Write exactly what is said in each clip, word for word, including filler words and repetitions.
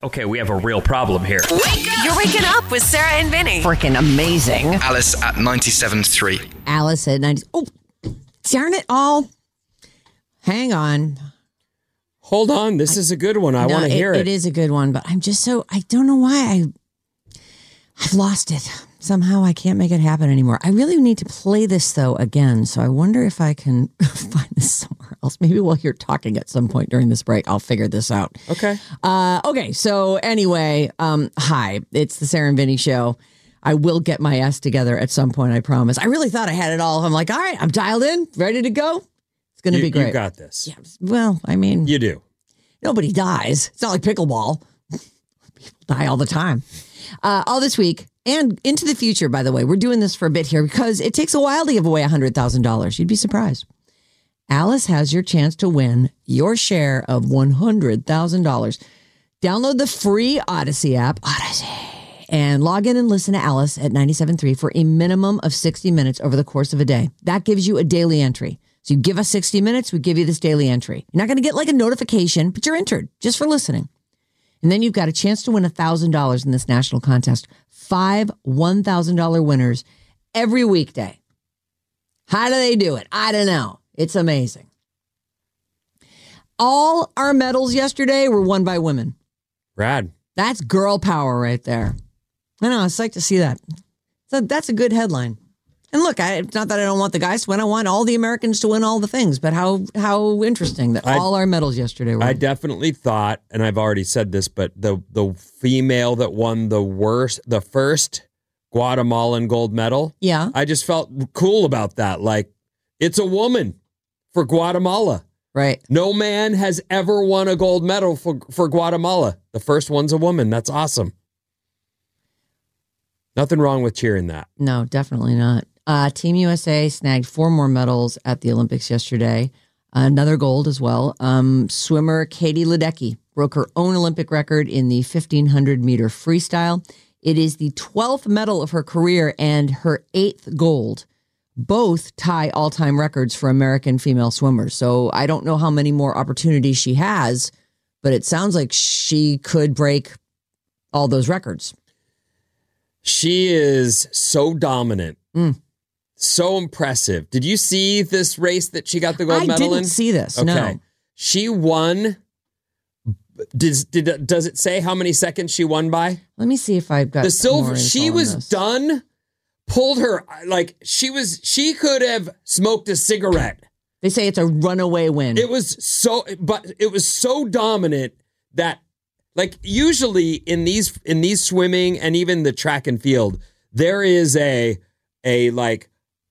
Okay, we have a real problem here. Wake up! You're waking up with Sarah and Vinny. Freaking amazing. Alice at ninety-seven point three. Alice at ninety. Oh, darn it all. Hang on. Hold on. This is a good one. I no, want to hear it. It is a good one, but I'm just so, I don't know why I, I've lost it. Somehow I can't make it happen anymore. I really need to play this, though, again. So I wonder if I can find this somewhere else. Maybe while you're talking at some point during this break, I'll figure this out. Okay. Uh, okay. So anyway, um, hi, it's the Sarah and Vinny Show. I will get my ass together at some point, I promise. I really thought I had it all. I'm like, all right, I'm dialed in, ready to go. It's going to you, be great. You got this. Yeah. Well, I mean. You do. Nobody dies. It's not like pickleball. People die all the time. Uh, all this week and into the future, by the way. We're doing this for a bit here because it takes a while to give away one hundred thousand dollars. You'd be surprised. Alice has your chance to win your share of one hundred thousand dollars. Download the free Odyssey app, Odyssey, and log in and listen to Alice at ninety-seven point three for a minimum of sixty minutes over the course of a day. That gives you a daily entry. So you give us sixty minutes, we give you this daily entry. You're not going to get like a notification, but you're entered just for listening. And then you've got a chance to win one thousand dollars in this national contest. Five one thousand dollars winners every weekday. How do they do it? I don't know. It's amazing. All our medals yesterday were won by women. Rad. That's girl power right there. I know. It's like to see that. So that's a good headline. And look, I, it's not that I don't want the guys to win. I want all the Americans to win all the things. But how how interesting that I, all our medals yesterday were. I definitely thought, and I've already said this, but the the female that won the worst, the first Guatemalan gold medal. Yeah. I just felt cool about that. Like, it's a woman for Guatemala. Right. No man has ever won a gold medal for, for Guatemala. The first one's a woman. That's awesome. Nothing wrong with cheering that. No, definitely not. Uh, Team U S A snagged four more medals at the Olympics yesterday. Another gold as well. Um, swimmer Katie Ledecky broke her own Olympic record in the fifteen hundred meter freestyle. It is the twelfth medal of her career and her eighth gold. Both tie all-time records for American female swimmers. So I don't know how many more opportunities she has, but it sounds like she could break all those records. She is so dominant. Mm. So impressive. Did you see this race that she got the gold I medal in? I didn't see this, okay. No. She won. Does, did, does it say how many seconds she won by? Let me see if I've got the silver. She was this. done, pulled her, like she was, she could have smoked a cigarette. They say it's a runaway win. It was so, but it was so dominant that, like, usually in these, in these swimming and even the track and field, there is a, a like,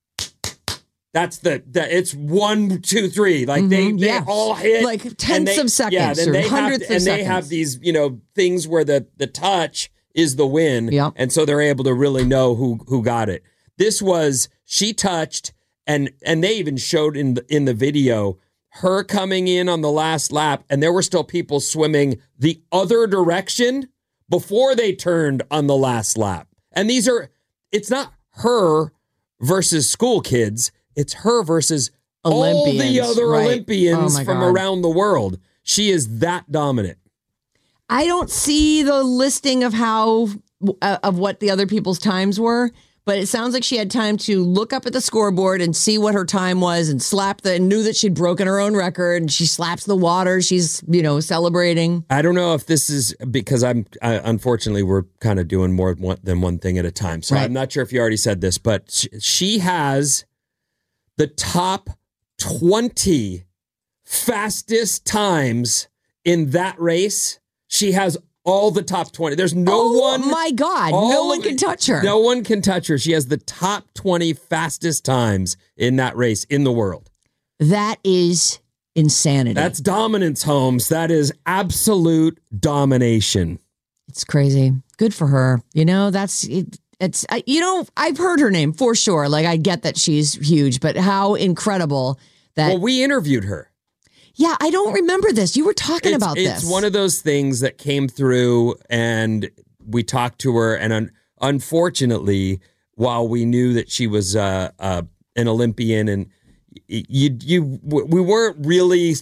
That's the, the it's one, two, three. Like they, mm-hmm, they yeah. all hit like tenths they, of seconds yeah, then or they hundredths have, of and seconds. they have these, you know, things where the, the touch is the win. Yep. And so they're able to really know who who got it. This was she touched and and they even showed in the in the video her coming in on the last lap, and there were still people swimming the other direction before they turned on the last lap. And these are it's not her versus school kids. It's her versus Olympians, all the other right. Olympians oh from God. around the world. She is that dominant. I don't see the listing of how uh, of what the other people's times were, but it sounds like she had time to look up at the scoreboard and see what her time was and slap the and knew that she'd broken her own record. And she slaps the water. She's, you know, celebrating. I don't know if this is because I'm I, unfortunately we're kind of doing more than one thing at a time. So right. I'm not sure if you already said this, but she, she has the top twenty fastest times in that race. She has all the top twenty. There's no oh, one. my God. No one can touch her. No one can touch her. She has the top twenty fastest times in that race in the world. That is insanity. That's dominance, Holmes. That is absolute domination. It's crazy. Good for her. You know, that's it. It's, you know, I've heard her name for sure. Like, I get that she's huge, but how incredible that. Well, we interviewed her. Yeah, I don't remember this. You were talking it's, about it's this. It's one of those things that came through and we talked to her. And un- unfortunately, while we knew that she was uh, uh, an Olympian and you, you, we weren't really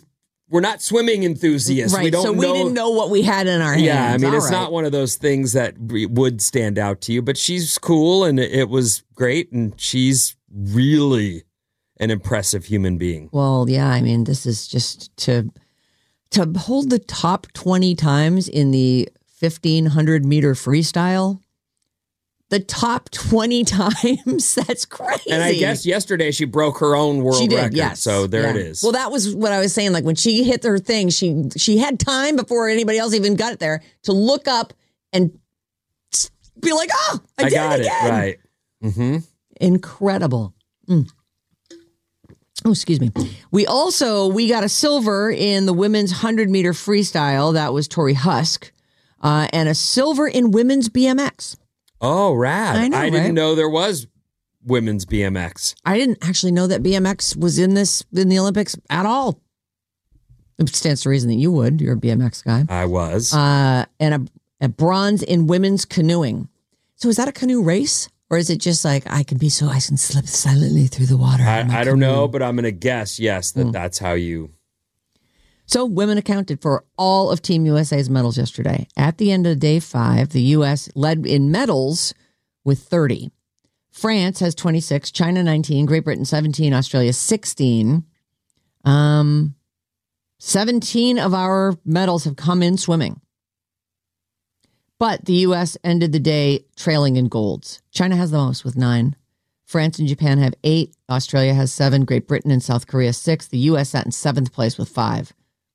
we're not swimming enthusiasts. Right. We don't so we know. didn't know what we had in our hands. Yeah, I mean, All it's right. not one of those things that would stand out to you, but she's cool and it was great. And she's really an impressive human being. Well, yeah, I mean, this is just to to hold the top twenty times in the fifteen hundred meter freestyle. The top twenty times. That's crazy. And I guess yesterday she broke her own world she did, record. yes. So there Yeah. it is. Well, that was what I was saying. Like when she hit her thing, she she had time before anybody else even got it there to look up and be like, "Oh, I, I did got it it, again!" right? Mm-hmm. Incredible. Mm. Oh, excuse me. We also we got a silver in the women's hundred meter freestyle. That was Tori Husk, uh, and a silver in women's B M X. Oh, rad. I know, I didn't right? know there was women's B M X. I didn't actually know that B M X was in this in the Olympics at all. It stands to reason that you would. You're a B M X guy. I was. Uh, and a, a bronze in women's canoeing. So is that a canoe race? Or is it just like, I can be so, I can slip silently through the water? in my I, I don't canoe? know, but I'm going to guess, yes, that Mm. that's how you... So women accounted for all of Team U S A's medals yesterday. At the end of day five, the U S led in medals with thirty. France has twenty-six, China nineteen, Great Britain seventeen, Australia sixteen. Um, seventeen of our medals have come in swimming. But the U S ended the day trailing in golds. China has the most with nine. France and Japan have eight. Australia has seven. Great Britain and South Korea six. The U S sat in seventh place with five.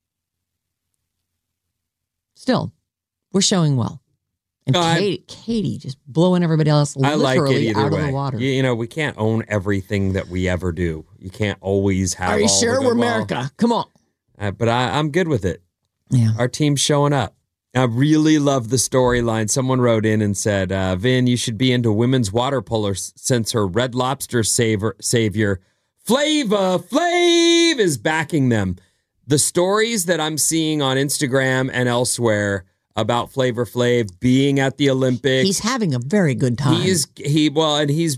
Still, we're showing well. And No, I- Katie, Katie just blowing everybody else I like it literally either out way. of the water. You, you know, we can't own everything that we ever do. You can't always have Are you all sure the good- we're well, America? Come on. uh, but I, I'm good with it. Yeah. Our team's showing up. I really love the storyline. Someone wrote in and said, uh, Vin, you should be into women's water polo s- since her Red Lobster saver, savior, Flava Flav, is backing them. The stories that I'm seeing on Instagram and elsewhere about Flavor Flav being at the Olympics. He's having a very good time. He is, he, well, and he's,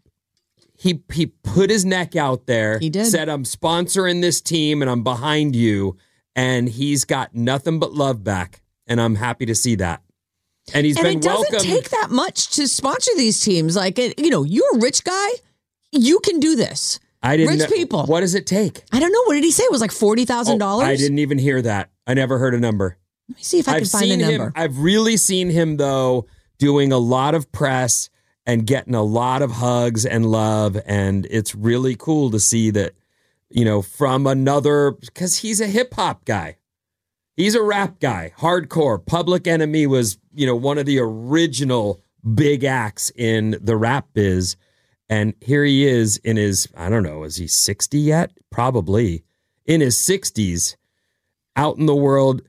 he, he put his neck out there. He did. Said, I'm sponsoring this team and I'm behind you. And he's got nothing but love back. And I'm happy to see that. And he's and been it doesn't welcomed. take that much to sponsor these teams. Like, it, you know, you're a rich guy. You can do this. I didn't rich know- people. What does it take? I don't know. What did he say? It was like forty thousand Oh, dollars? I didn't even hear that. I never heard a number. Let me see if I can I've find seen the him. number. I've really seen him, though, doing a lot of press and getting a lot of hugs and love. And it's really cool to see that, you know, from another, because he's a hip hop guy. He's a rap guy, hardcore. Public Enemy was, you know, one of the original big acts in the rap biz. And here he is in his, I don't know, is he sixty yet? Probably. In his sixties, out in the world,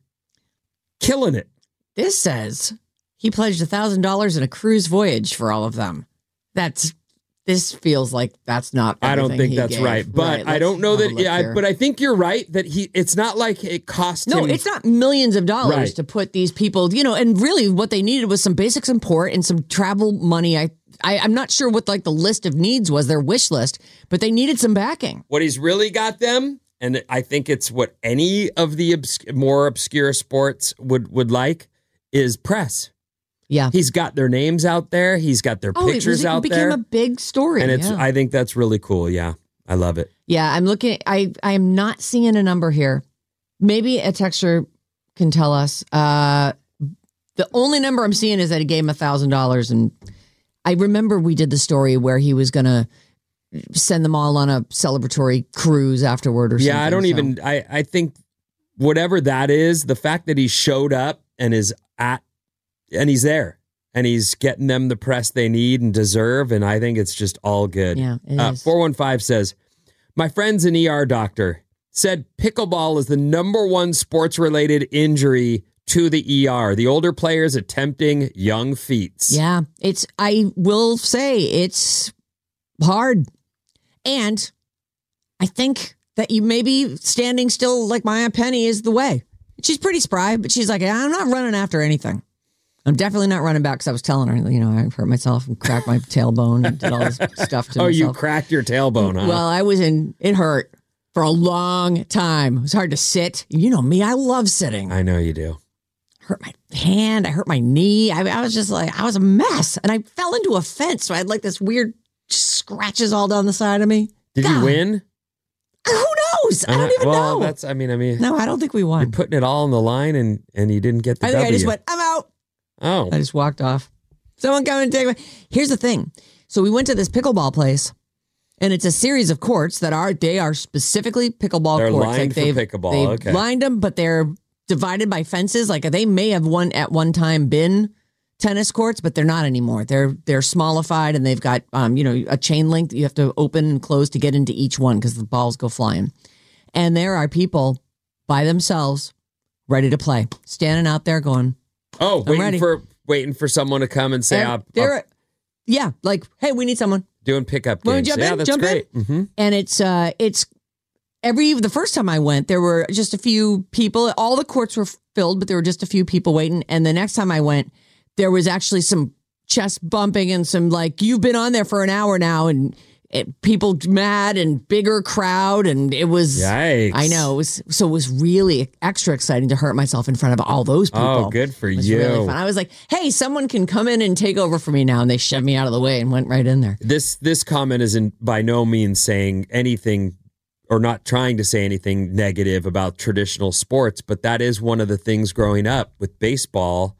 killing it. This says he pledged one thousand dollars in a cruise voyage for all of them. That's, this feels like that's not I don't everything think he that's gave. right. But I let's don't know have a that, look yeah, I, here. but I think you're right that he, it's not like it cost No, him. it's not millions of dollars Right. to put these people, you know, and really what they needed was some basic support and some travel money. I, I, I'm not sure what like the list of needs was, their wish list, but they needed some backing. What he's really got them, and I think it's what any of the obs- more obscure sports would, would like, is press. Yeah. He's got their names out there. He's got their Oh, it, pictures was, it out became there. a big story. and it's yeah. I think that's really cool. Yeah. I love it. Yeah, I'm looking. I I am not seeing a number here. Maybe a texter can tell us. Uh, the only number I'm seeing is that he gave him a thousand dollars, and I remember we did the story where he was going to send them all on a celebratory cruise afterward, or something. Yeah, I don't so- even I, I think whatever that is, the fact that he showed up and is at and he's there and he's getting them the press they need and deserve, and I think it's just all good. Yeah, it uh, is. four one five says, my friend's an E R doctor, said pickleball is the number one sports related injury to the E R. The older players attempting young feats. Yeah, it's. I will say it's hard, and I think that you maybe standing still like Maya Penny is the way. She's pretty spry, but she's like, I'm not running after anything. I'm definitely not running back because I was telling her, you know, I hurt myself and cracked my tailbone and did all this stuff to Oh, myself. you cracked your tailbone, huh? Well, I was in. It hurt. for a long time. It was hard to sit. You know me, I love sitting. I know you do. Hurt my hand. I hurt my knee. I, I was just like, I was a mess. And I fell into a fence. So I had like this weird scratches all down the side of me. Did God. you win? Who knows? I don't even well, know. That's, I mean, I mean. No, I don't think we won. You're putting it all on the line and, and you didn't get the I think W. I just went, I'm out. Oh. I just walked off. Someone come and take me. Here's the thing. So we went to this pickleball place, and it's a series of courts that are, they are specifically pickleball They're courts. lined like they've, for pickleball. They've Okay. lined them, but they're divided by fences. Like they may have one at one time been tennis courts, but they're not anymore. They're they're smallified, and they've got um you know a chain link that you have to open and close to get into each one because the balls go flying. And there are people by themselves ready to play, standing out there going, Oh, ready. waiting for waiting for someone to come and say, and I'll, they're I'll, yeah, like, hey, we need someone. doing pickup Wanna games. jump yeah, in? that's Jump great. in? Mm-hmm. And it's uh it's every the first time I went, there were just a few people. All the courts were filled, but there were just a few people waiting. And the next time I went, there was actually some chest bumping and some like, you've been on there for an hour now, and it, people mad and bigger crowd, and it was Yikes. I know. It was, so it was really extra exciting to hurt myself in front of all those people. Oh, good for It was you. really fun. I was like, hey, someone can come in and take over for me now. And they shoved me out of the way and went right in there. This this comment isn't by no means saying anything or not trying to say anything negative about traditional sports, but that is one of the things growing up with baseball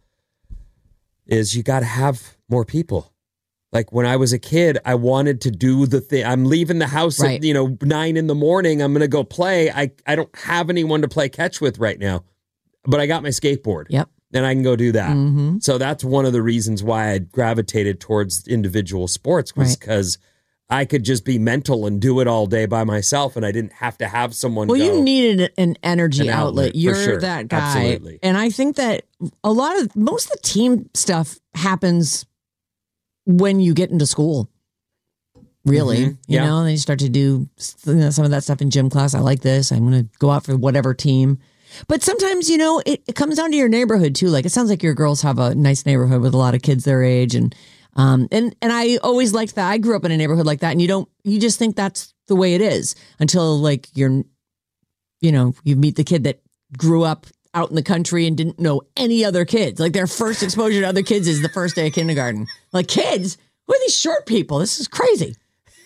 is you got to have more people. Like when I was a kid, I wanted to do the thing. I'm leaving the house Right. at, you know, nine in the morning. I'm going to go play. I, I don't have anyone to play catch with right now, but I got my skateboard. Yep. And I can go do that. Mm-hmm. So that's one of the reasons why I gravitated towards individual sports was Right. because I could just be mental and do it all day by myself, and I didn't have to have someone Well, go. you needed an energy An outlet. outlet, for You're sure. that guy. Absolutely. And I think that a lot of, most of the team stuff happens when you get into school. Really, Mhm. you Yeah. know, and then you start to do you know, some of that stuff in gym class. I like this. I'm going to go out for whatever team. But sometimes, you know, it, it comes down to your neighborhood too. Like it sounds like your girls have a nice neighborhood with a lot of kids their age. And, um, and, and I always liked that. I grew up in a neighborhood like that. And you don't, you just think that's the way it is until like you're, you know, you meet the kid that grew up out in the country and didn't know any other kids. Like their first exposure to other kids is the first day of kindergarten. Like kids, who are these short people? This is crazy.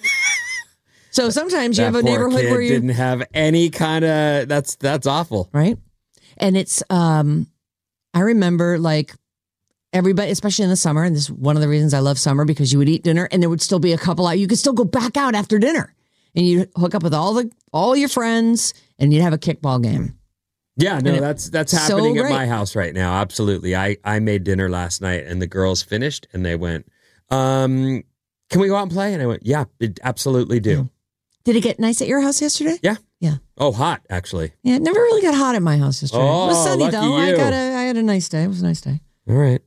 So sometimes you That have a poor neighborhood kid where you didn't have any kind of that's that's awful. right? And it's um I remember like everybody, especially in the summer, and this is one of the reasons I love summer, because you would eat dinner and there would still be a couple out. You could still go back out after dinner and you'd hook up with all the all your friends and you'd have a kickball game. Yeah, no, And it- that's that's so happening at great. my house right now. Absolutely. I I made dinner last night and the girls finished and they went, um, can we go out and play? And I went, yeah, it absolutely do. Yeah. Did it get nice at your house yesterday? Yeah. Yeah. Oh, hot, actually. Yeah, it never really got hot at my house yesterday. It was Oh, sunny lucky though. I you. got a I had a nice day. It was a nice day. All right.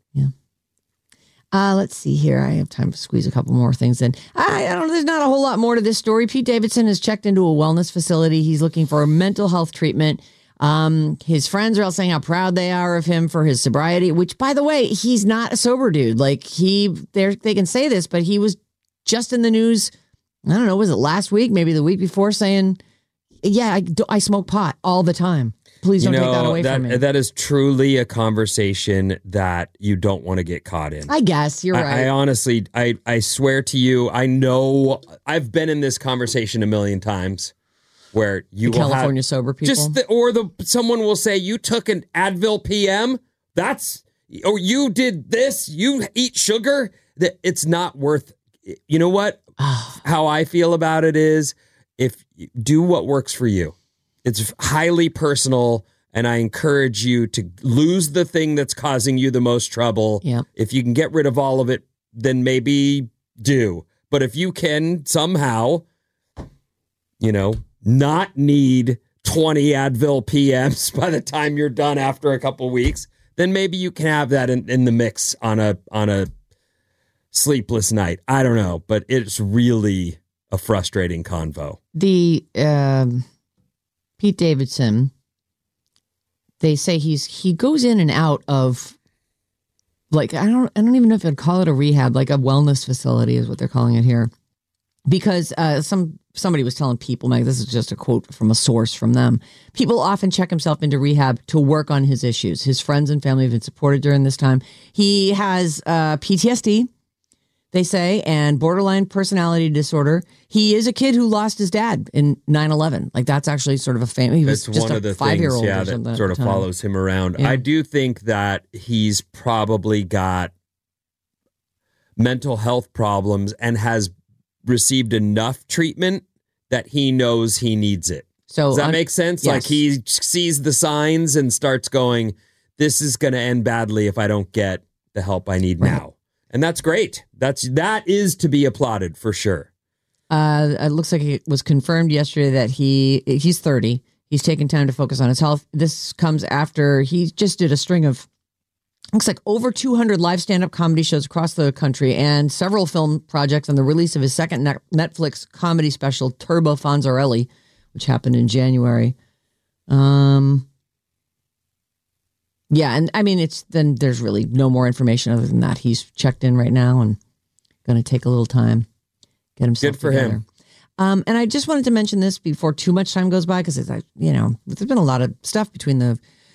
Uh, let's see here. I have time to squeeze a couple more things in. I, I don't know. There's not a whole lot more to this story. Pete Davidson has checked into a wellness facility. He's looking for a mental health treatment. Um, his friends are all saying how proud they are of him for his sobriety, which, by the way, he's not a sober dude. Like he, they they can say this, but he was just in the news. I don't know. Was it last week? Maybe the week before, saying, "Yeah, I, do- I smoke pot all the time. Please don't you know, take that away that, from me." that is truly a conversation that you don't want to get caught in. I guess you're I, right. I honestly, I, I swear to you, I know I've been in this conversation a million times where you The will California have sober people. just the, or the someone will say you took an Advil P M. That's or you did this. You eat sugar. That it's not worth. You know what? How I feel about it is, if do what works for you. It's highly personal, and I encourage you to lose the thing that's causing you the most trouble. Yep. If you can get rid of all of it, then maybe do. But if you can somehow, you know, not need twenty Advil P Ms by the time you're done after a couple weeks, then maybe you can have that in, in the mix on a on a sleepless night. I don't know, but it's really a frustrating convo. the um, Pete Davidson, they say he's he goes in and out of like I don't I don't even know if I'd call it a rehab, like a wellness facility is what they're calling it here. because uh, some somebody was telling People, Meg, this is just a quote from a source from them. People often check himself into rehab to work on his issues. His friends and family have been supported during this time. He has uh, P T S D, they say, and borderline personality disorder. He is a kid who lost his dad in nine eleven. Like, that's actually sort of a family. He was It's just one a of the five-year-old things, yeah, or something that at sort the of time. follows him around. Yeah. I do think that he's probably got mental health problems and has received enough treatment that he knows he needs it. So Does that un- make sense? yes. Like, he sees the signs and starts going, this is going to end badly if I don't get the help I need Right. now. And that's great. That's that is to be applauded for sure. Uh, it looks like it was confirmed yesterday that he he's thirty. He's taken time to focus on his health. This comes after he just did a string of, looks like over two hundred live stand-up comedy shows across the country and several film projects on the release of his second net- Netflix comedy special, Turbo Fonzarelli, which happened in January. Um, yeah, and I mean, it's then there's really no more information other than that. He's checked in right now and going to take a little time, get himself Good for together. him. Um, and I just wanted to mention this before too much time goes by, because it's like, you know, there's been a lot of stuff between the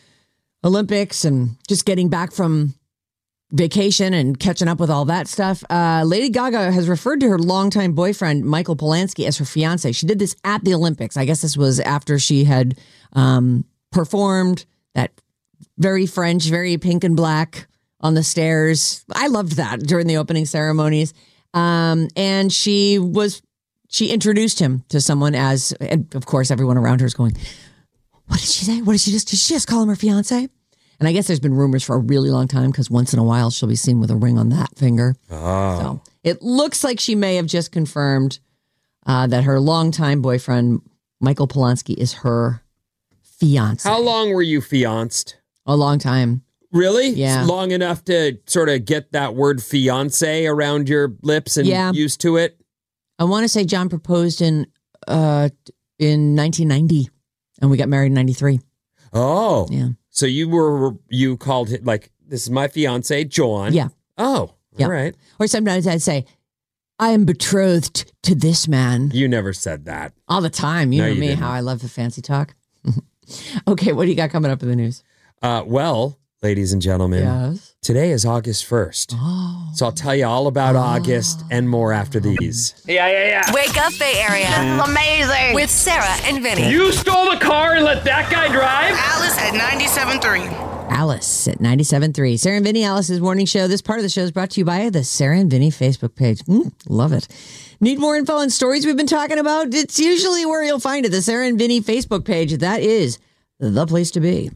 Olympics and just getting back from vacation and catching up with all that stuff. Uh, Lady Gaga has referred to her longtime boyfriend, Michael Polanski, as her fiance. She did this at the Olympics. I guess this was after she had um, performed that very French, very pink and black on the stairs. I loved that during the opening ceremonies. Um, and she was, she introduced him to someone as, and of course, everyone around her is going, what did she say? What did she just, did she just call him her fiance? And I guess there's been rumors for a really long time, because once in a while she'll be seen with a ring on that finger. Oh. So it looks like she may have just confirmed uh, that her longtime boyfriend, Michael Polanski, is her fiance. How long were you fianced? A long time. Really? Yeah. Long enough to sort of get that word fiance around your lips and Yeah. used to it? I want to say John proposed in uh, in nineteen ninety, and we got married in ninety-three. Oh. Yeah. So you were, you called it like, this is my fiance, John. Yeah. Oh, Yeah. all right. Or sometimes I'd say, I am betrothed to this man. You never said that. All the time. You No, know you me, didn't. how I love the fancy talk. Okay, what do you got coming up in the news? Uh, well, ladies and gentlemen, Yes. today is August first. Oh. So I'll tell you all about August and more after these. Yeah, yeah, yeah. Wake up, Bay Area. Amazing. With Sarah and Vinny. You stole the car and let that guy drive? Alice at ninety-seven point three. Alice at ninety-seven point three. Sarah and Vinny, Alice's morning show. This part of the show is brought to you by the Sarah and Vinny Facebook page. Mm, love it. Need more info on stories we've been talking about? It's usually where you'll find it, the Sarah and Vinny Facebook page. That is the place to be.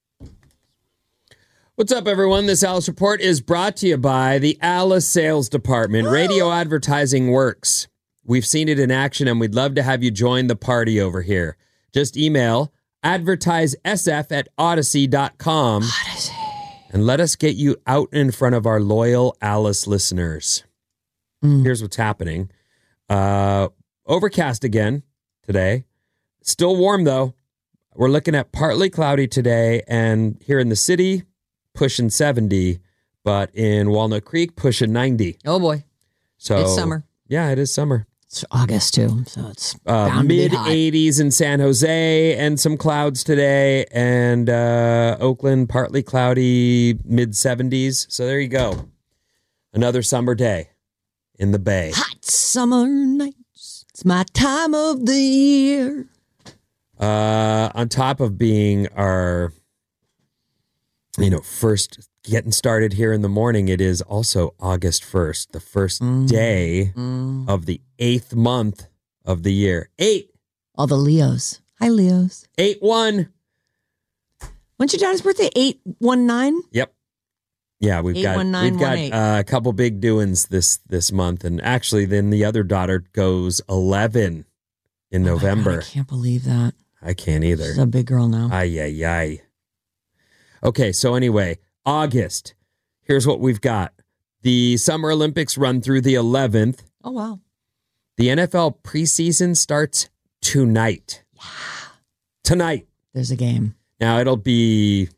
What's up, everyone? This Alice Report is brought to you by the Alice Sales Department. Radio advertising works. We've seen it in action, and we'd love to have you join the party over here. Just email advertisesf at odyssey dot com Odyssey. and let us get you out in front of our loyal Alice listeners. Mm. Here's what's happening. Uh, overcast again today. Still warm, though. We're looking at partly cloudy today, and here in the city, pushing seventy, but in Walnut Creek, pushing ninety. Oh, boy. So It's summer. Yeah, it is summer. It's August, too, so it's Uh, bound to be mid hot. eighties in San Jose, and some clouds today, and uh, Oakland, partly cloudy, mid seventies. So there you go. Another summer day in the Bay. Hot summer nights. It's my time of the year. Uh, on top of being our, you know, first getting started here in the morning, it is also August first, the first Mm. day Mm. of the eighth month of the year. Eight, All the Leos. Hi, Leos. eight, one. When's your daughter's birthday? eight one nine? Yep. Yeah, we've got eight one nine we've got one eight. uh, a couple big doings this this month, and actually, then the other daughter goes eleven in Oh my God, November. I can't believe that. I can't either. She's a big girl now. Ay, ay, ay. Okay, so anyway, August. Here's what we've got. The Summer Olympics run through the eleventh. Oh, wow. The N F L preseason starts tonight. Tonight. There's a game. Now, it'll be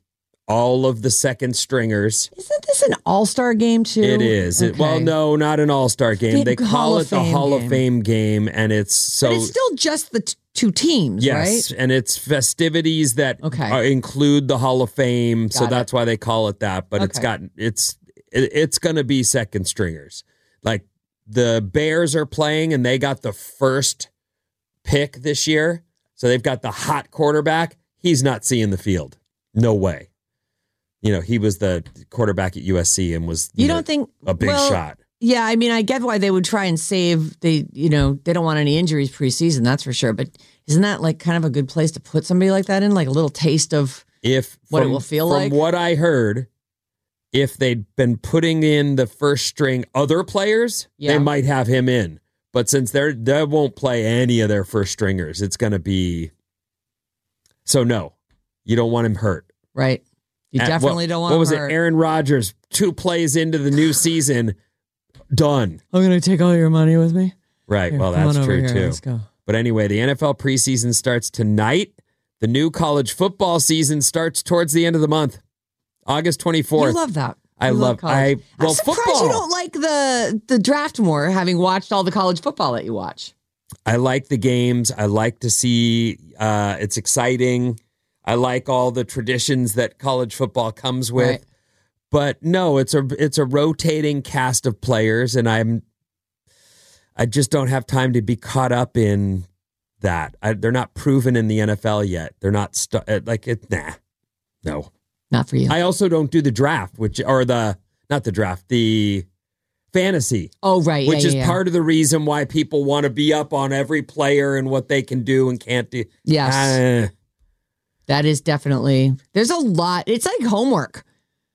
all of the second stringers. Isn't this an all-star game too? It is. It, well, Okay. no, not an all-star game. Big They call Hall it of the Fame Hall game. of Fame game, and it's so. But it's still just the t- two teams, yes, right? and it's festivities that Okay. are, include the Hall of Fame, so Got it. that's why they call it that. But it's Okay. got it's it, it's going to be second stringers. Like the Bears are playing, and they got the first pick this year, so they've got the hot quarterback. He's not seeing the field. No way. You know, he was the quarterback at U S C and was You know, don't think a big well, shot. Yeah, I mean, I get why they would try and save they, you know, they don't want any injuries preseason, that's for sure. But isn't that like kind of a good place to put somebody like that in, like a little taste of If what it from- will feel from like? what I heard, if they'd been putting in the first string other players, Yeah. they might have him in. But since they're they won't play any of their first stringers, it's going to be so no, you don't want him hurt. right? You At- definitely what, don't want What was hurt. it? Aaron Rodgers, two plays into the new season, done. I'm gonna take all your money with me. Right. Here, well, come that's on over true here, too. Let's go. But anyway, the N F L preseason starts tonight. The new college football season starts towards the end of the month, August twenty-fourth. You love that. I You love- college. I- well, I'm surprised football. you don't like the the draft more, having watched all the college football that you watch. I like the games. I like to see. Uh, it's exciting. I like all the traditions that college football comes with. Right. But no, it's a it's a rotating cast of players, and I'm I just don't have time to be caught up in that. I, they're not proven in the N F L yet. They're not stu- uh, like it. Nah, no. Not for you. I also don't do the draft, which or the not the draft, the fantasy. oh, right. Which yeah, is yeah, yeah. part of the reason why people want to be up on every player and what they can do and can't do. Yes. Uh, That is definitely, there's a lot. It's like homework.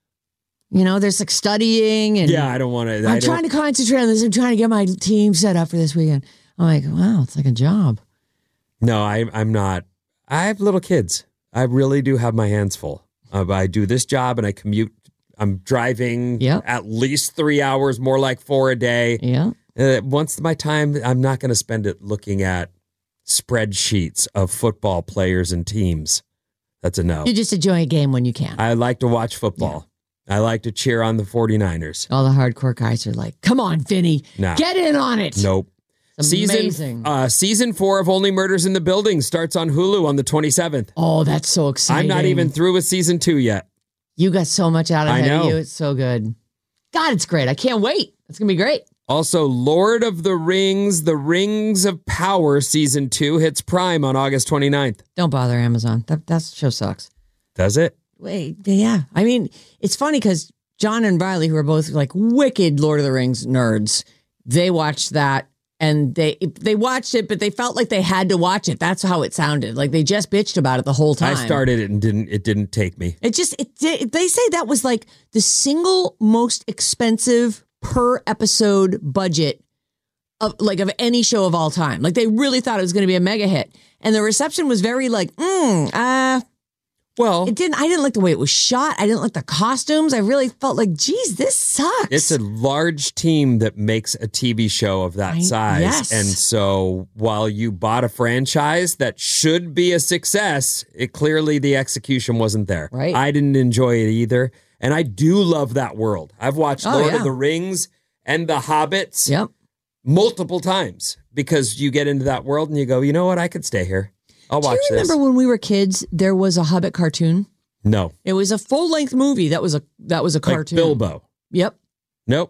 You know, there's like studying and yeah, I don't want to. I'm trying to concentrate on this. I'm trying to get my team set up for this weekend. I'm like, wow, it's like a job. No, I, I'm not. I have little kids. I really do have my hands full. Uh, I do this job and I commute. I'm driving Yep. at least three hours, more like four a day. Yeah. Uh, once my time, I'm not going to spend it looking at spreadsheets of football players and teams. That's a no. You just enjoy a game when you can. I like to watch football. I like to cheer on the 49ers. All the hardcore guys are like, come on, Vinny, Nah. get in on it. Nope. It's Season amazing. uh, season four of Only Murders in the Building starts on Hulu on the twenty-seventh. oh, that's so exciting. I'm not even through with season two yet. You got so much out I ahead of know. you. It's so good. God, it's great. I can't wait. It's going to be great. Also, Lord of the Rings, The Rings of Power season two hits Prime on August twenty-ninth. Don't bother Amazon. That, that show sucks. Does it? Wait, yeah. I mean, it's funny because John and Riley, who are both like wicked Lord of the Rings nerds, they watched that and they they watched it, but they felt like they had to watch it. That's how it sounded. Like they just bitched about it the whole time. I started it and didn't. It didn't take me. It just it did. They say that was like the single most expensive per episode budget of like of any show of all time. Like they really thought it was going to be a mega hit, and the reception was very like, mm, uh, Well, it didn't. I didn't like the way it was shot. I didn't like the costumes. I really felt like, geez, this sucks. it's a large team that makes a T V show of that I- size. yes. And so while you bought a franchise that should be a success, it clearly the execution wasn't there. Right. I didn't enjoy it either. And I do love that world. I've watched Oh, Lord yeah. of the Rings and The Hobbits Yep. multiple times because you get into that world and you go, you know what? I could stay here. I'll Do watch you remember this. when we were kids? There was a Hobbit cartoon. No. It was a full length movie. That was a that was a Like cartoon. Bilbo. Yep. Nope.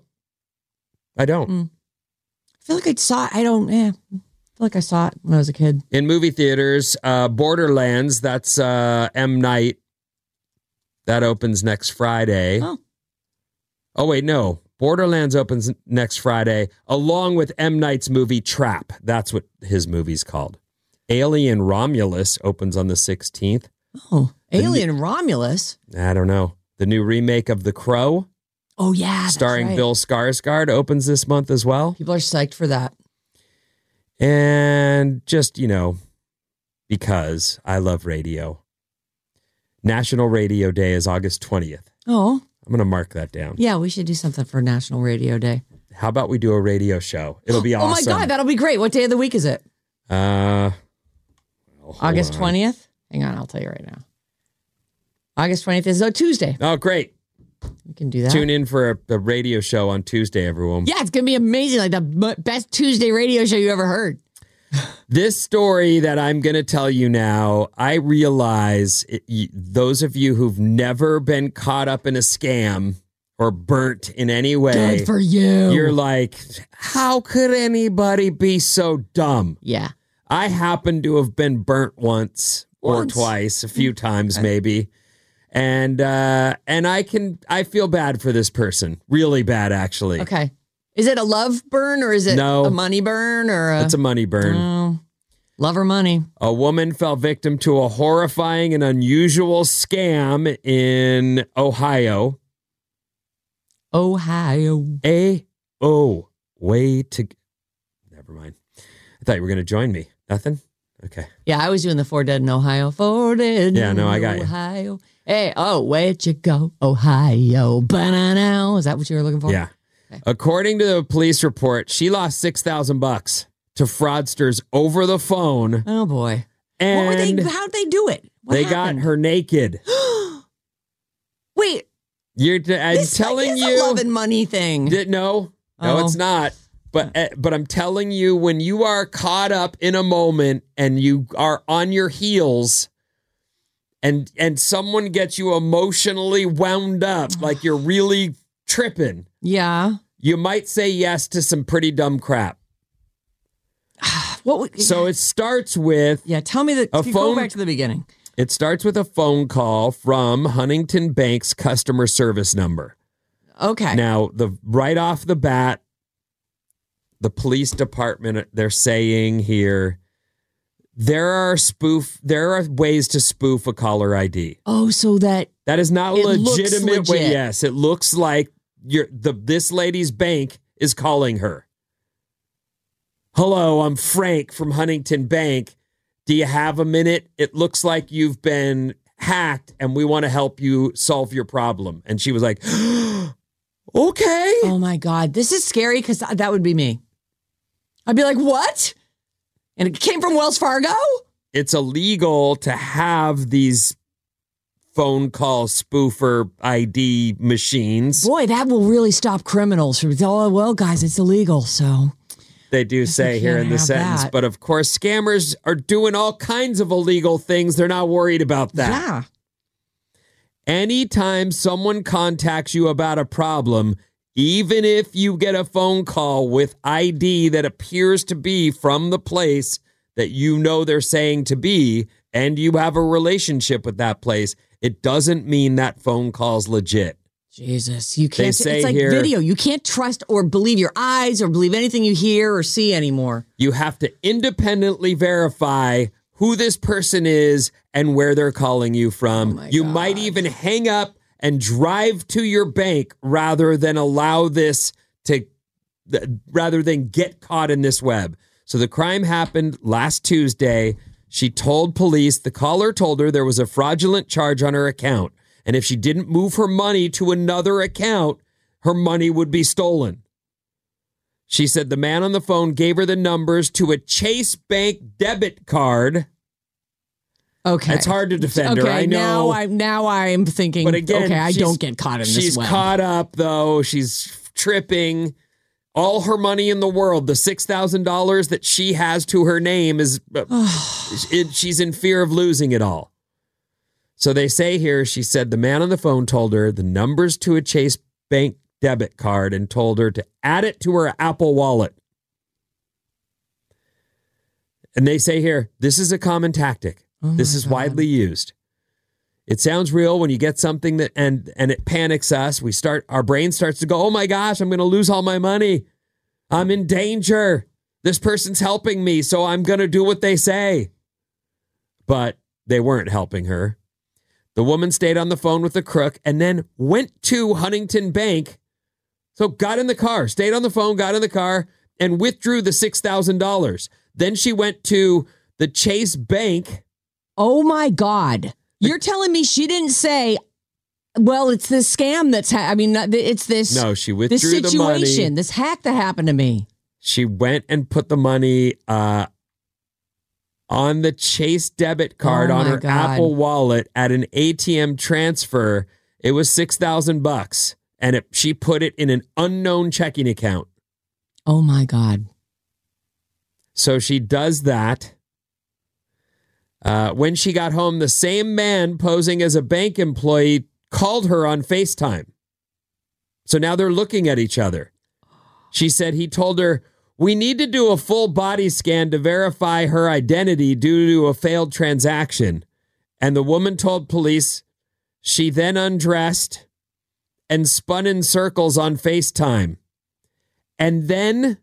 I don't. Mm. I feel like I saw it. I don't. Yeah. I feel like I saw it when I was a kid. In movie theaters, uh, Borderlands, that's uh, M. Night. That opens next Friday. Oh. Oh, wait, no. Borderlands opens next Friday, along with M. Night's movie Trap. That's what his movie's called. Alien Romulus opens on the sixteenth. Oh, Alien Romulus. I don't know. The new remake of The Crow, Oh yeah, that's starring right. Bill Skarsgård, opens this month as well. People are psyched for that. And just, you know, because I love radio. National Radio Day is August twentieth. Oh, I'm going to mark that down. yeah, we should do something for National Radio Day. How about we do a radio show? It'll be awesome. Oh my God, that'll be great. What day of the week is it? Uh, well, hold August on. twentieth? Hang on, I'll tell you right now. August twentieth is a Tuesday. Oh, great. We can do that. Tune in for a, a radio show on Tuesday, everyone. Yeah, it's going to be amazing. Like the b- best Tuesday radio show you ever heard. This story that I'm going to tell you now, I realize it, y- those of you who've never been caught up in a scam or burnt in any way. Good for you. You're like, how could anybody be so dumb? Yeah. I happen to have been burnt once, Once? or twice, a few times maybe. And uh, and I can I feel bad for this person. Really bad, actually. Okay. Is it a love burn or is it No. a money burn or a... It's a money burn. Oh, love or money. A woman fell victim to a horrifying and unusual scam in Ohio. Ohio. A oh way to never mind. I thought you were going to join me. Nothing. Okay. Yeah, I was doing the Four Dead in Ohio. Four Dead Yeah, no, in I got you. Ohio. Hey, oh, where'd you go? Ohio. Ba-na-now. Is that what you were looking for? Yeah. According to the police report, she lost six thousand bucks to fraudsters over the phone. Oh, boy. And what were they, how'd they do it? What they happened? got her naked. Wait, You're I'm this telling is you a love and money thing. Did, no, no, Oh. it's not. But uh, but I'm telling you, when you are caught up in a moment and you are on your heels, and and someone gets you emotionally wound up, like you're really tripping, Yeah. you might say yes to some pretty dumb crap. What? would- So it starts with yeah, tell me the. A go phone- back to the beginning. it starts with a phone call from Huntington Bank's customer service number. Okay. Now, the right off the bat, the police department, they're saying here, there are spoof, there are ways to spoof a caller I D. oh, so that. That is not a It looks legitimate way. legit. Yes, it looks like you're, the this lady's bank is calling her. Hello, I'm Frank from Huntington Bank. Do you have a minute? It looks like you've been hacked and we want to help you solve your problem. And she was like, okay. Oh my God, this is scary because that would be me. I'd be like, what? And it came from Wells Fargo? It's illegal to have these phone call spoofer I D machines. Boy, that will really stop criminals from, oh, well, guys, it's illegal. So, They do say here can't in the have sentence. that. But of course, scammers are doing all kinds of illegal things. They're not worried about that. yeah. Anytime someone contacts you about a problem, even if you get a phone call with I D that appears to be from the place that you know they're saying to be, and you have a relationship with that place, it doesn't mean that phone call's legit. Jesus, you can't. say It's like here- video. You can't trust or believe your eyes or believe anything you hear or see anymore. You have to independently verify who this person is and where they're calling you from. my you God. might even hang up and drive to your bank rather than allow this to, th- rather than get caught in this web. So the crime happened last Tuesday. She told police, the caller told her there was a fraudulent charge on her account. And if she didn't move her money to another account, her money would be stolen. She said the man on the phone gave her the numbers to a Chase Bank debit card. Okay, It's hard to defend okay, her. I know. Now I'm now I'm thinking. But again, okay, I she's- don't get caught in this She's web. caught up, though. She's tripping. All her money in the world, the six thousand dollars that she has to her name, is uh, it, she's in fear of losing it all. So they say here, she said the man on the phone told her the numbers to a Chase Bank debit card and told her to add it to her Apple Wallet. And they say here, this is a common tactic. Oh this my is God. widely used. It sounds real when you get something that and and it panics us. We start our brain starts to go, "Oh my gosh, I'm going to lose all my money. I'm in danger. This person's helping me, so I'm going to do what they say." But they weren't helping her. The woman stayed on the phone with the crook and then went to Huntington Bank. So got in the car, stayed on the phone, got in the car, and withdrew the six thousand dollars. Then she went to the Chase Bank. Oh my God. You're telling me she didn't say, well, it's this scam that's, ha- I mean, not- it's this, No, she this withdrew the situation, money. this hack that happened to me. She went and put the money uh, on the Chase debit card Oh on my her God. Apple Wallet at an A T M transfer. It was six thousand bucks, and it, she put it in an unknown checking account. Oh my God. So she does that. Uh, when she got home, the same man posing as a bank employee called her on FaceTime. So now they're looking at each other. She said he told her, "We need to do a full body scan to verify her identity due to a failed transaction." And the woman told police she then undressed and spun in circles on FaceTime. And then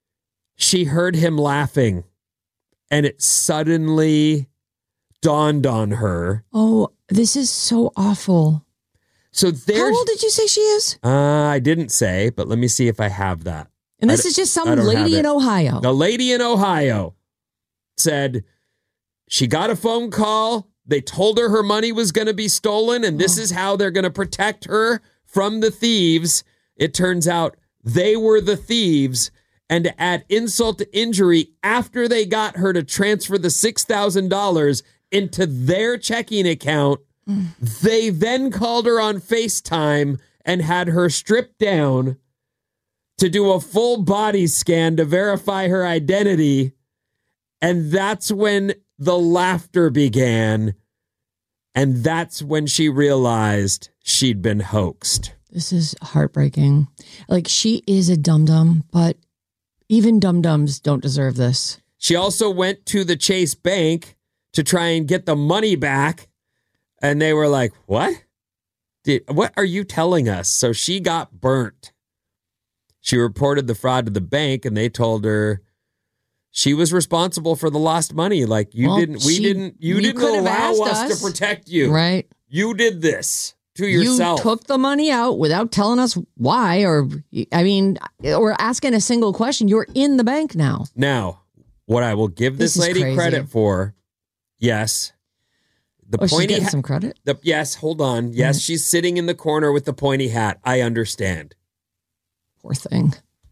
she heard him laughing, and it suddenly dawned on her. Oh, this is so awful. So there's. How old did you say she is? Uh, I didn't say, but let me see if I have that. And I this d- is just some I don't have lady it. in Ohio. A lady in Ohio said she got a phone call. They told her her money was going to be stolen, and this Oh. is how they're going to protect her from the thieves. It turns out they were the thieves. And to add insult to injury, after they got her to transfer the six thousand dollars into their checking account, mm. they then called her on FaceTime and had her stripped down to do a full body scan to verify her identity. And that's when the laughter began. And that's when she realized she'd been hoaxed. This is heartbreaking. Like, she is a dum-dum, but even dum-dums don't deserve this. She also went to the Chase Bank to try and get the money back. And they were like, what? Did, what are you telling us? So she got burnt. She reported the fraud to the bank, and they told her she was responsible for the lost money. Like, you Well, didn't, we she- didn't, you, you didn't could have allow asked us, us. to protect you. Right. You did this to yourself. You took the money out without telling us why, or, I mean, or asking a single question. You're in the bank now. Now, what I will give this, This is lady crazy. credit for, yes, the Oh, she's pointy getting hat. some credit? The, yes, hold on. Yes, she's sitting in the corner with the pointy hat. I understand. Poor thing.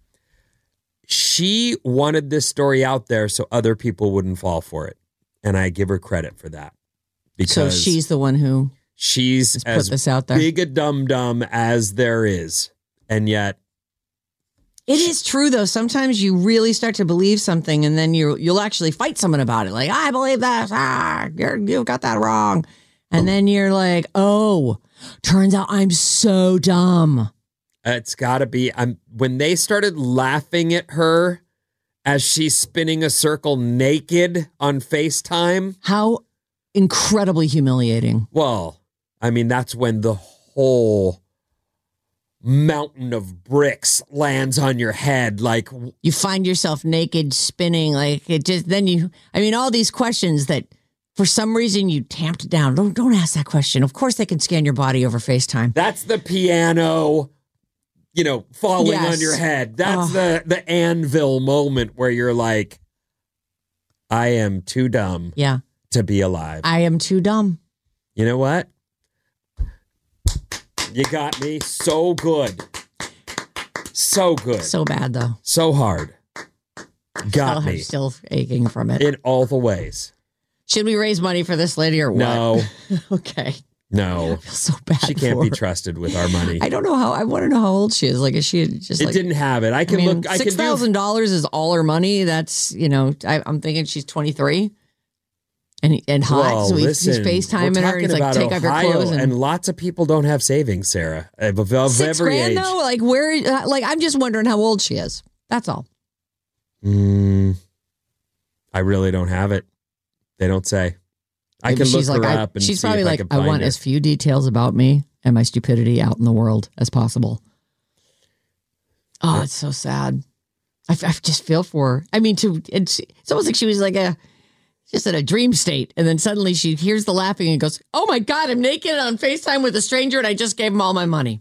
She wanted this story out there so other people wouldn't fall for it. And I give her credit for that. Because So she's the one who she's has put as this out there. big a dum-dum as there is. And yet, It is true, though. Sometimes you really start to believe something, and then you you'll actually fight someone about it. Like, I believe that. Ah, you're, you got that wrong. And then you're like, oh, turns out I'm so dumb. it's got to be. I'm when they started laughing at her as she's spinning a circle naked on FaceTime. How incredibly humiliating. Well, I mean, that's when the whole mountain of bricks lands on your head. Like, You find yourself naked, spinning. Like, it just, then you, I mean, all these questions that for some reason you tamped down. Don't, don't ask that question. Of course, they can scan your body over FaceTime. that's the piano, you know, falling Yes. on your head. That's Oh. the, the anvil moment where you're like, I am too dumb Yeah. to be alive. I am too dumb. You know what? You got me so good. So good. So, So bad, though. hard. Got I'm me still aching from it. in all the ways. Should we raise money for this lady or what? No, Okay. no. I feel so bad. She can't for be her. trusted with our money. I don't know how. I want to know how old she is. Like, is she just It like? didn't have it. I I can mean, look. I six can do. thousand dollars is all her money. That's you know. I, I'm thinking she's twenty three, and and hot. Well, so he's, listen, he's we're FaceTiming her. talking And he's like, about take off your Ohio, clothes. And, and lots of people don't have savings, Sarah, of, of six every grand age. though. Like where? uh, Like I'm just wondering how old she is. That's all. Mm, I really don't have it. They don't say. I Maybe can look she's her like, I- up and she's see probably if like, I can I find want her. as few details about me and my stupidity out in the world as possible. Oh, it's so sad. I, f- I just feel for her. I mean, to it's it's almost like she was like a just in a dream state, and then suddenly she hears the laughing and goes, "Oh my God, I'm naked on FaceTime with a stranger, and I just gave him all my money."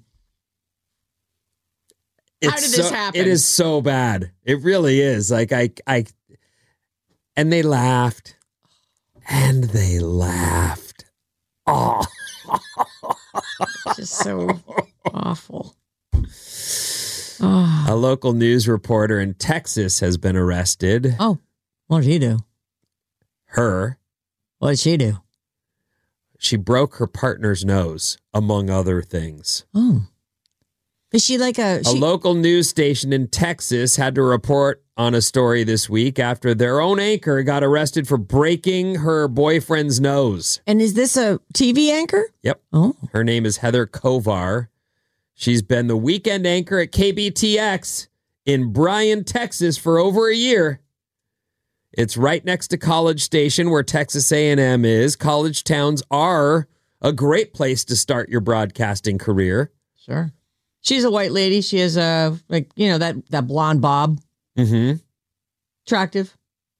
How It's did this so- happen? It is so bad. It really is. Like I, I, and they laughed, and they laughed. Oh, It's just so awful. Oh. a local news reporter in Texas has been arrested. oh, what did he do? her. What did she do? She broke her partner's nose, among other things. Oh. Is she like a... She, a local news station in Texas had to report on a story this week after their own anchor got arrested for breaking her boyfriend's nose. And is this a T V anchor? Yep. Oh. Her name is Heather Kovar. She's been the weekend anchor at K B T X in Bryan, Texas for over a year. It's right next to College Station where Texas A and M is. College towns are a great place to start your broadcasting career. Sure. She's a white lady. She has a, like, you know, that, that blonde bob. Mm-hmm. Attractive.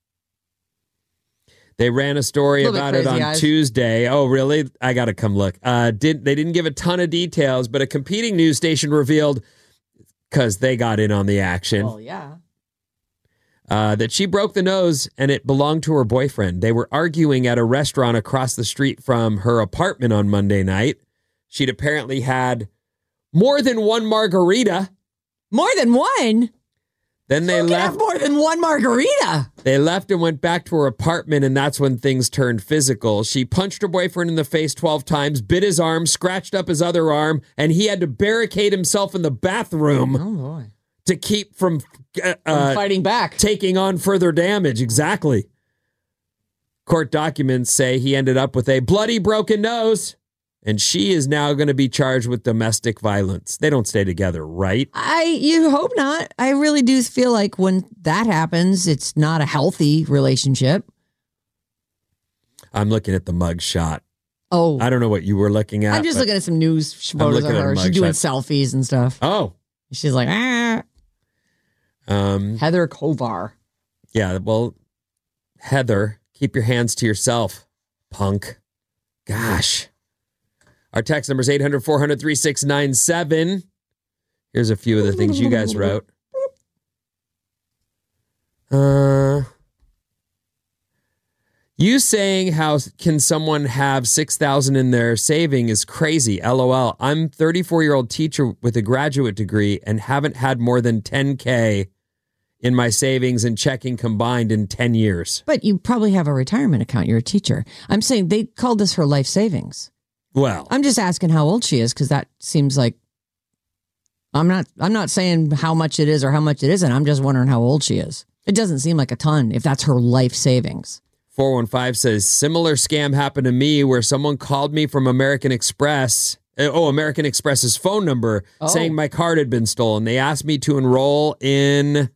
They ran a story A about it on eyes. Tuesday. Oh, really? I got to come look. Uh, did They didn't give a ton of details, but a competing news station revealed, because they got in on the action, Oh, yeah. uh, that she broke the nose and it belonged to her boyfriend. They were arguing at a restaurant across the street from her apartment on Monday night. She'd apparently had more than one margarita. More than one? Then they You can left. have more than one margarita. They left and went back to her apartment, and that's when things turned physical. She punched her boyfriend in the face twelve times, bit his arm, scratched up his other arm, and he had to barricade himself in the bathroom Oh, boy. to keep from, uh, I'm fighting back. taking on further damage. Exactly. Court documents say he ended up with a bloody broken nose, and she is now going to be charged with domestic violence. They don't stay together, right? I you hope not. I really do feel like when that happens, it's not a healthy relationship. I'm looking at the mug shot. Oh, I don't know what you were looking at. I'm just but- looking at some news photos of looking at her. a She's doing mugshot. selfies and stuff. Oh. She's like, ah. Um, Heather Kovar. yeah, well, Heather, keep your hands to yourself, punk. Gosh. Our text number is eight hundred, four hundred, thirty-six ninety-seven. Here's a few of the things you guys wrote. Uh, you saying how can someone have six thousand in their saving is crazy. LOL. I'm a thirty-four-year-old teacher with a graduate degree and haven't had more than ten K in my savings and checking combined in ten years. But you probably have a retirement account. You're a teacher. I'm saying they called this her life savings. Well, I'm just asking how old she is because that seems like I'm not I'm not saying how much it is or how much it isn't. I'm just wondering how old she is. It doesn't seem like a ton if that's her life savings. four one five says, similar scam happened to me where someone called me from American Express. uh, Oh, American Express's phone number Oh. saying my card had been stolen. They asked me to enroll in,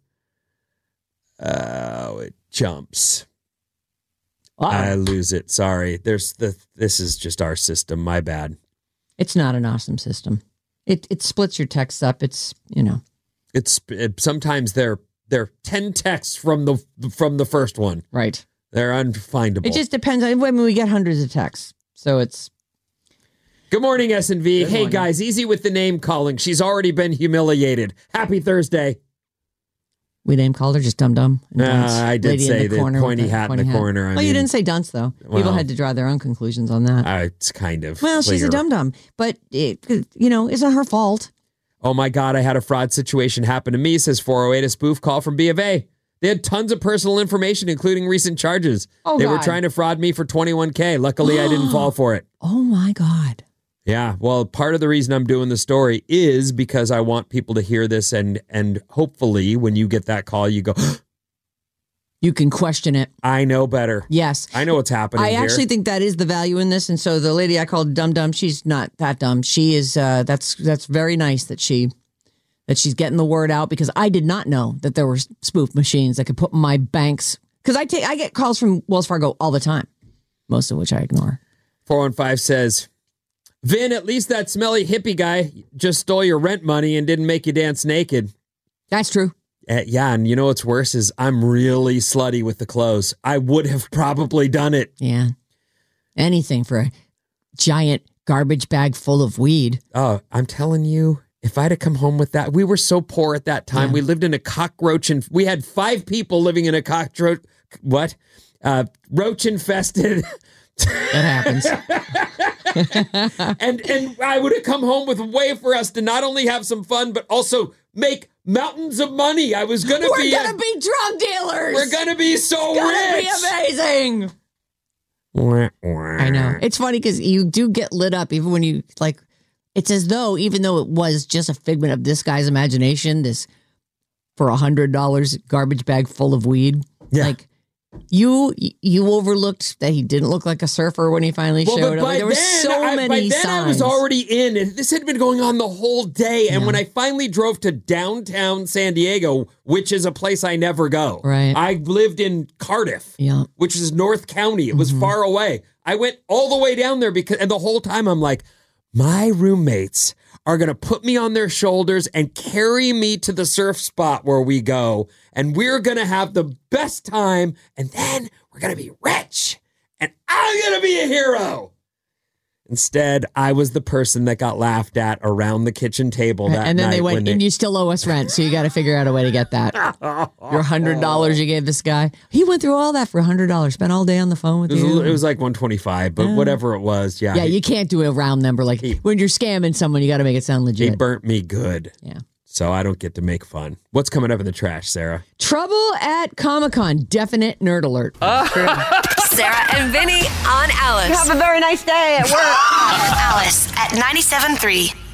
oh, it jumps. I lose it. Sorry. There's the, this is just our system. My bad. It's not an awesome system. It it splits your texts up. It's, you know. It's it, sometimes they're, they're ten texts from the, from the first one. Right. They're unfindable. It just depends. I mean, we get hundreds of texts. So it's. Good morning, S and V. Good Hey, morning. guys, easy with the name calling. She's already been humiliated. Happy Thursday. We name called her just dum dum. Uh, I did say the pointy with hat in the corner. I well, you mean- didn't say dunce, though. People Well- had to draw their own conclusions on that. Uh, it's kind of. well, she's clear. a dum dum. But, it, you know, it's not her fault. Oh, my God. I had a fraud situation happen to me, says four oh eight, a spoof call from B of A. They had tons of personal information, including recent charges. Oh, they were God. trying to fraud me for twenty-one K. Luckily, I didn't fall for it. Oh, my God. Yeah, well, part of the reason I'm doing the story is because I want people to hear this, and and hopefully when you get that call, you go, You can question it. I know better. Yes. I know what's happening I here. actually think that is the value in this. And so the lady I called dum dum, she's not that dumb. She is, uh, that's, that's very nice that she, that she's getting the word out because I did not know that there were spoof machines that could put my banks. Cause I take, I get calls from Wells Fargo all the time, most of which I ignore. four one five says, Vin, at least that smelly hippie guy just stole your rent money and didn't make you dance naked. That's true. Uh, yeah, and you know what's worse is I'm really slutty with the clothes. I would have probably done it. Yeah. Anything for a giant garbage bag full of weed. Oh, I'm telling you, if I'd have come home with that, we were so poor at that time. Yeah. We lived in a cockroach, and we had five people living in a cockroach. What? Uh, roach infested. That happens. and and I would have come home with a way for us to not only have some fun, but also make mountains of money. I was gonna We're be. going to a- be drug dealers. We're gonna be so It's gonna rich. be amazing. I know. It's funny because you do get lit up even when you like, it's as though, even though it was just a figment of this guy's imagination, this for a hundred dollars garbage bag full of weed. Yeah. Like you, you overlooked that he didn't look like a surfer when he finally well, showed but up. by Like, there were then, so I, many by then signs. I was already in, and this had been going on the whole day. And Yeah. when I finally drove to downtown San Diego, which is a place I never go, Right. I lived in Cardiff, Yeah. which is North County. It was Mm-hmm. far away. I went all the way down there because, and the whole time I'm like, my roommates are going to put me on their shoulders and carry me to the surf spot where we go. And we're going to have the best time. And then we're going to be rich. And I'm going to be a hero. Instead, I was the person that got laughed at around the kitchen table that And then night they went, when and you still owe us rent, so you got to figure out a way to get that. Your hundred dollars you gave this guy. He went through all that for a hundred dollars. Spent all day on the phone with It was, you. it was like one twenty-five, but whatever it was, yeah. yeah, he, you can't do a round number. Like when you're scamming someone, you got to make it sound he legit. burnt me good. Yeah. So I don't get to make fun. What's coming up in the trash, Sarah? Trouble at Comic-Con. Definite nerd alert. Sarah and Vinny on Alice. Have a very nice day at work. Alice at ninety-seven point three.